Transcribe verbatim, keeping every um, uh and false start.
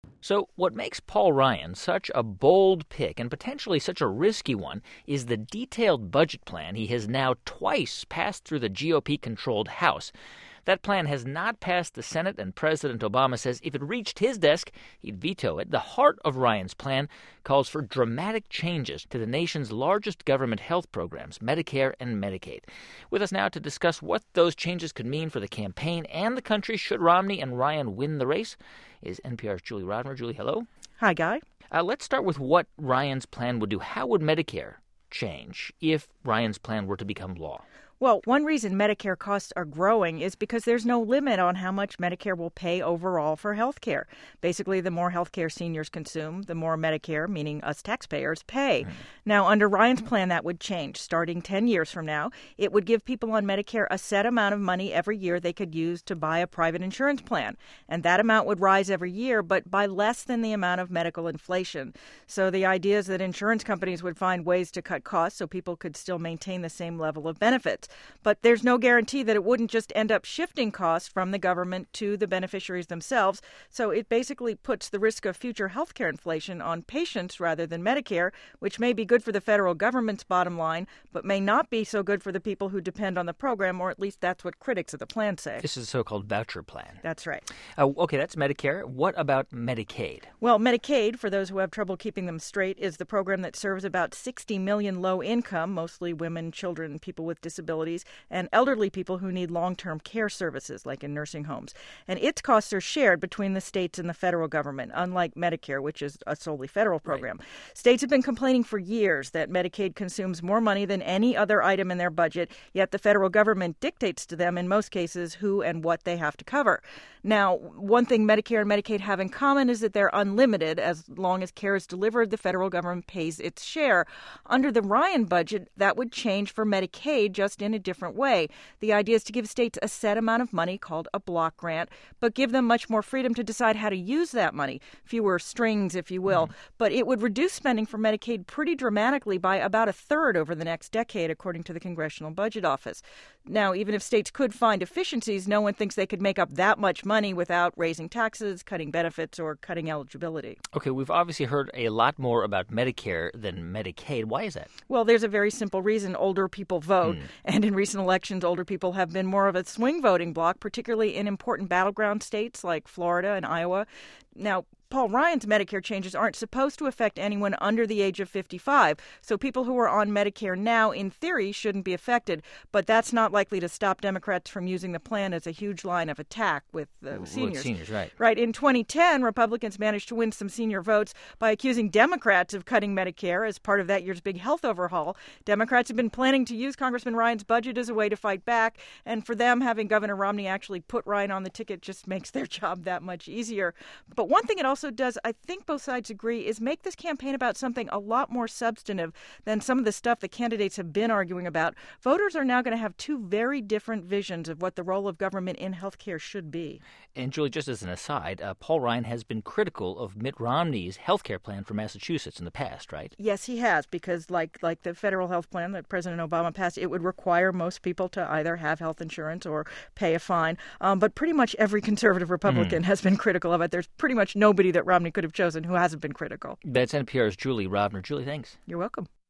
So what makes Paul Ryan such a bold pick and potentially such a risky one is the detailed budget plan he has now twice passed through the G O P-controlled House. That plan has not passed the Senate, and President Obama says if it reached his desk, he'd veto it. The heart of Ryan's plan calls for dramatic changes to the nation's largest government health programs, Medicare and Medicaid. With us now to discuss what those changes could mean for the campaign and the country should Romney and Ryan win the race is N P R's Julie Rodmer. Julie, hello. Hi, Guy. Uh, let's start with what Ryan's plan would do. How would Medicare change if Ryan's plan were to become law? Well, one reason Medicare costs are growing is because there's no limit on how much Medicare will pay overall for health care. Basically, the more health care seniors consume, the more Medicare, meaning us taxpayers, pay. Mm-hmm. Now, under Ryan's plan, that would change. Starting ten years from now, it would give people on Medicare a set amount of money every year they could use to buy a private insurance plan. And that amount would rise every year, but by less than the amount of medical inflation. So the idea is that insurance companies would find ways to cut costs so people could still maintain the same level of benefits. But there's no guarantee that it wouldn't just end up shifting costs from the government to the beneficiaries themselves. So it basically puts the risk of future health care inflation on patients rather than Medicare, which may be good for the federal government's bottom line, but may not be so good for the people who depend on the program, or at least that's what critics of the plan say. This is a so-called voucher plan. That's right. Uh, okay, that's Medicare. What about Medicaid? Well, Medicaid, for those who have trouble keeping them straight, is the program that serves about sixty million low-income, mostly women, children, people with disabilities, and elderly people who need long-term care services, like in nursing homes. And its costs are shared between the states and the federal government, unlike Medicare, which is a solely federal program. Right. States have been complaining for years that Medicaid consumes more money than any other item in their budget, yet the federal government dictates to them, in most cases, who and what they have to cover. Now, one thing Medicare and Medicaid have in common is that they're unlimited. As long as care is delivered, the federal government pays its share. Under the Ryan budget, that would change for Medicaid, just in a different way. The idea is to give states a set amount of money called a block grant, but give them much more freedom to decide how to use that money, fewer strings, if you will. Mm-hmm. But it would reduce spending for Medicaid pretty dramatically by about a third over the next decade, according to the Congressional Budget Office. Now, even if states could find efficiencies, no one thinks they could make up that much money without raising taxes, cutting benefits, or cutting eligibility. Okay, we've obviously heard a lot more about Medicare than Medicaid. Why is that? Well, there's a very simple reason. Older people vote, mm. and in recent elections, older people have been more of a swing voting bloc, particularly in important battleground states like Florida and Iowa. Now, Paul Ryan's Medicare changes aren't supposed to affect anyone under the age of fifty-five, so people who are on Medicare now, in theory, shouldn't be affected. But that's not likely to stop Democrats from using the plan as a huge line of attack with uh, with seniors. seniors. Right. Right. In twenty ten, Republicans managed to win some senior votes by accusing Democrats of cutting Medicare as part of that year's big health overhaul. Democrats have been planning to use Congressman Ryan's budget as a way to fight back, and for them, having Governor Romney actually put Ryan on the ticket just makes their job that much easier. But one thing it also does, I think both sides agree, is make this campaign about something a lot more substantive than some of the stuff the candidates have been arguing about. Voters are now going to have two very different visions of what the role of government in healthcare should be. And Julie, just as an aside, uh, Paul Ryan has been critical of Mitt Romney's health care plan for Massachusetts in the past, right? Yes, he has, because like like the federal health plan that President Obama passed, it would require most people to either have health insurance or pay a fine. Um, but pretty much every conservative Republican mm. has been critical of it. There's pretty much nobody that Romney could have chosen who hasn't been critical. That's N P R's Julie Rodmer. Julie, thanks. You're welcome.